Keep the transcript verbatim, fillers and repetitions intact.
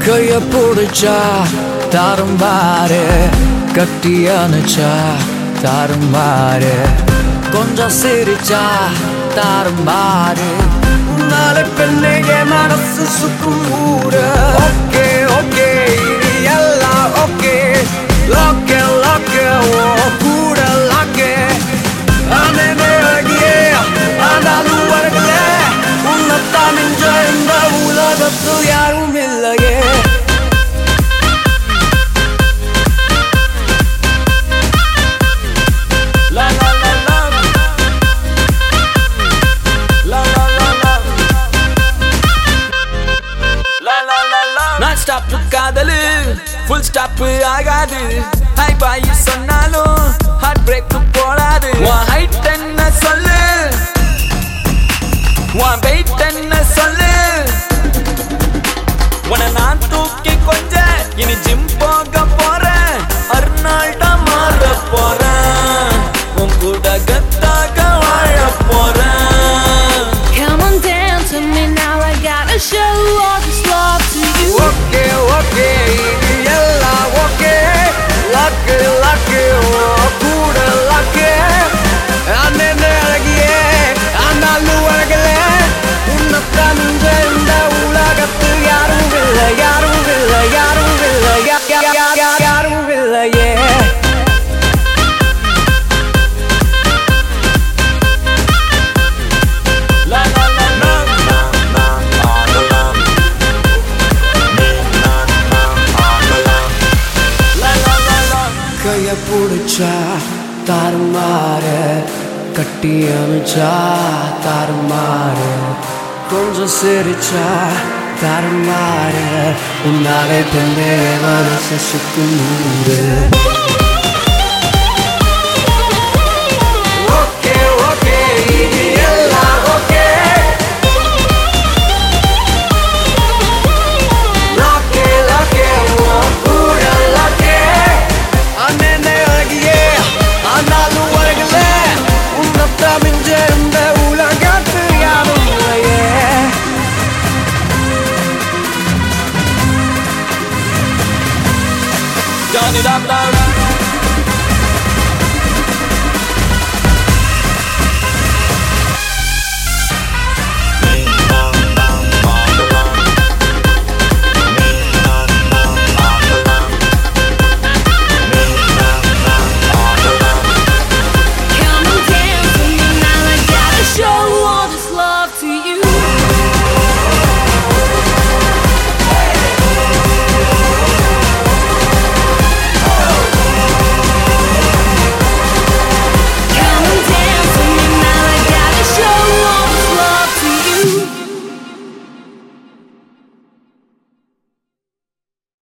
கைய பிடிச்சா தாறுமாறு, கட்டி அணைச்சா தாறுமாறு, கொஞ்சம் சிரிச்சா தாறுமாறு. உன்னால பெண்ணே என் மனசு சுக்கும் ஊரு. ஓகே ஓகே இது எல்லாம் ஓகே. லாக்கே லாக்கே ஓ கூட லாக்கே. அண்ணே அழகியே ஆனாலும் வரல, உன்னைத்தான் மிஞ்ச இந்த உலகத்தில் யாரும் இல்லையே. நான் ஸ்டாப் காதலு ஃபுல் ஸ்டாப் ஆகாது. ஹாய் பாய் சொன்னாலும் ஹார்ட் பிரேக் போடாது. உன் ஹைட் என்ன சொல்லு, உன் வெயிட் என்ன சொல்லு. உன நான் தூக்கி கொஞ்ச இனி ஜிம் போக போறேன். அர்னால்டா மாற போறேன், உன் கூட கத்தாக வாழ போறேன். Come on down to me now, I gotta show all this love to you. Okay, okay, இது எல்லாம் okay. Lucky, lucky, oh, கூட lucky. அண்ணே அழகியே ஆனாலும் அழகல, உன்னைத்தான் மிஞ்ச இந்த உலகத்தில் யாரும் இல்லை, யாரும் இல்லை, யாரும் இல்லை, யா- யா- யா- யா- யாரும் இல்லையே. கைய பிடிச்சா தாறுமாறு, கட்டி அணைச்சா தாறுமாறு, கொஞ்சம் சிரிச்சா தாறுமாறு. உன்னாலே பெண்ணே மனசு சுக்கும் ஊரு.